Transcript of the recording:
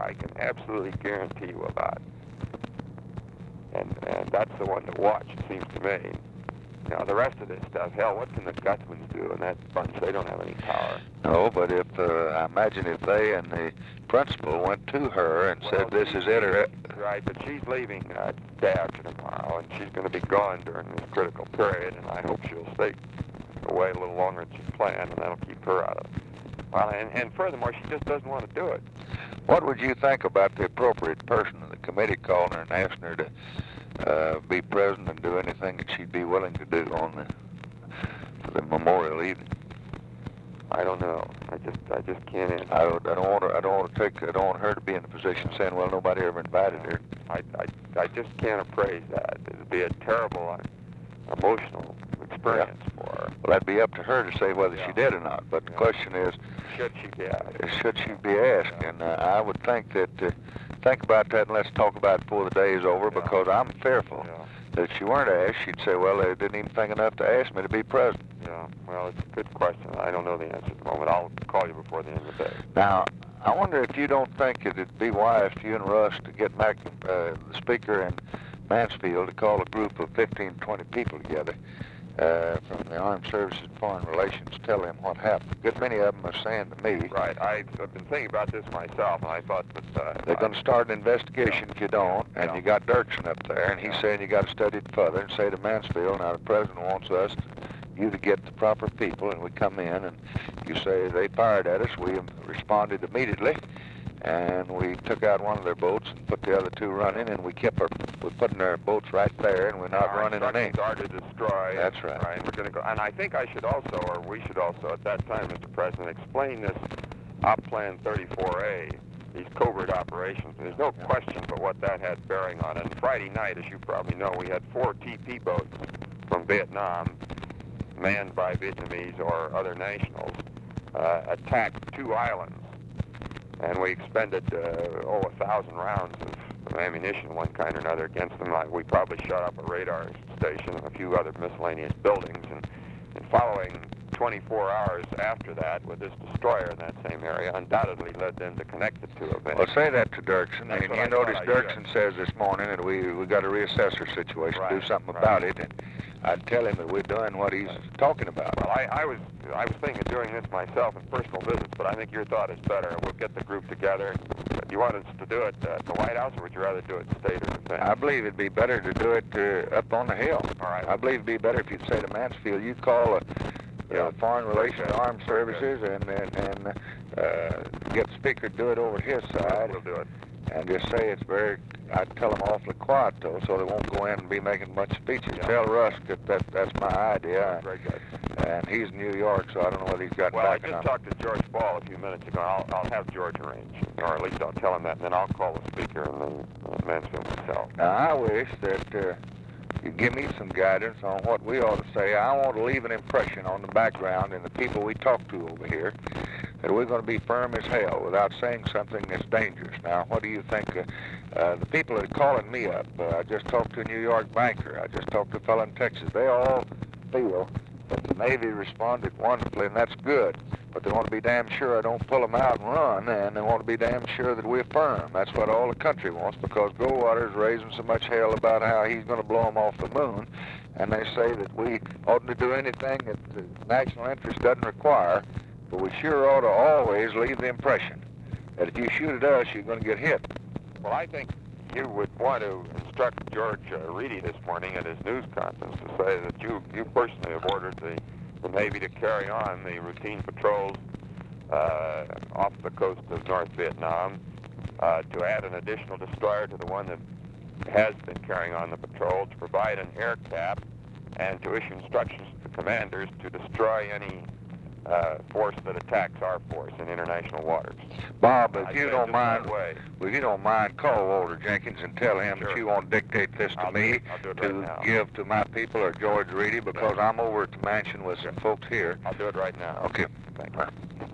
I can absolutely guarantee you about. And that's the one to watch, it seems to me. Now, the rest of this stuff, hell, what can the Gutzmans do in that bunch? They don't have any power. No, but if, I imagine if they and the principal went to her and said, this is it or... Right, but she's leaving day after tomorrow, and she's going to be gone during this critical period, and I hope she'll stay away a little longer than she planned, and that'll keep her out of it. Well, and furthermore, she just doesn't want to do it. What would you think about the appropriate person in the committee calling her and asking her to be present and do anything that she'd be willing to do for the memorial evening? I don't know. I just can't answer. I don't want her to be in a position saying, well, nobody ever invited her. I just can't appraise that. It'd be a terrible, emotional experience for her. Well, that'd be up to her to say whether she did or not. But the question is, should she be asked? Should she be asked? And I would think that, think about that and let's talk about it before the day is over, because I'm fearful that if she weren't asked, she'd say, well, they didn't even think enough to ask me to be present. Yeah, well, it's a good question. I don't know the answer at the moment. I'll call you before the end of the day. Now, I wonder if you don't think it'd be wise for you and Russ to get the speaker and Mansfield to call a group of 15, 20 people together from the Armed Services and Foreign Relations, tell them what happened. A good many of them are saying to me... Right, I've been thinking about this myself, and I thought that... they're going to start an investigation if you don't, and you got Dirksen up there, and he's saying you got to study it further and say to Mansfield, now the President wants you to get the proper people, and we come in, and you say they fired at us. We responded immediately, and we took out one of their boats and put the other two running, and we're putting our boats right there, and we're not running an inch. Are to destroy. That's right. Right. We're going to go, and I think I should also, or we should also, at that time, Mr. President, explain this Op Plan 34A, these covert operations. There's no question but what that had bearing on it. And Friday night, as you probably know, we had 4 TP boats from Vietnam, manned by Vietnamese or other nationals, attacked 2 islands. And we expended, 1,000 rounds of ammunition, one kind or another, against them. We probably shot up a radar station and a few other miscellaneous buildings. And following 24 hours after that, with this destroyer in that same area, undoubtedly led them to connect the 2 events. Well, say that to Dirksen. And you notice Dirksen says this morning that we got to reassess our situation, do something about it. And I'd tell him that we're doing what he's talking about. Well, I was thinking of doing this myself in personal visits, but I think your thought is better. We'll get the group together. Do you want us to do it at the White House, or would you rather do it in State or Defense? I believe it'd be better to do it up on the Hill. All right. I believe it'd be better if you'd say to Mansfield, you call Foreign Relations, Armed Services, and get the speaker to do it over his side. We'll do it. And just say it's I'd tell them awfully quiet, though, so they won't go in and be making much speeches. Yeah. Tell Russ that's my idea. Very good. And he's in New York, so I don't know whether he's got Well, I just talked to George Ball a few minutes ago. I'll have George arrange, or at least I'll tell him that, and then I'll call the speaker and the Mansfield himself. Now, I wish that you give me some guidance on what we ought to say. I want to leave an impression on the background and the people we talk to over here that we're going to be firm as hell without saying something that's dangerous. Now, what do you think? The people that are calling me up, I just talked to a New York banker. I just talked to a fellow in Texas. They all feel that the Navy responded wonderfully, and that's good. But they want to be damn sure I don't pull them out and run, and they want to be damn sure that we're firm. That's what all the country wants, because Goldwater's raising so much hell about how he's going to blow them off the moon, and they say that we oughtn't to do anything that the national interest doesn't require, but we sure ought to always leave the impression that if you shoot at us, you're going to get hit. Well, I think you would want to instruct George Reedy this morning at his news conference to say that you personally have ordered the Navy to carry on the routine patrols off the coast of North Vietnam, to add an additional destroyer to the one that has been carrying on the patrol, to provide an air cap, and to issue instructions to the commanders to destroy any force that attacks our force in international waters. Bob, if you don't mind, call Walter Jenkins and tell him that you won't dictate this to me to give to my people or George Reedy, because I'm over at the mansion with some folks here. I'll do it right now. Okay. Thank you.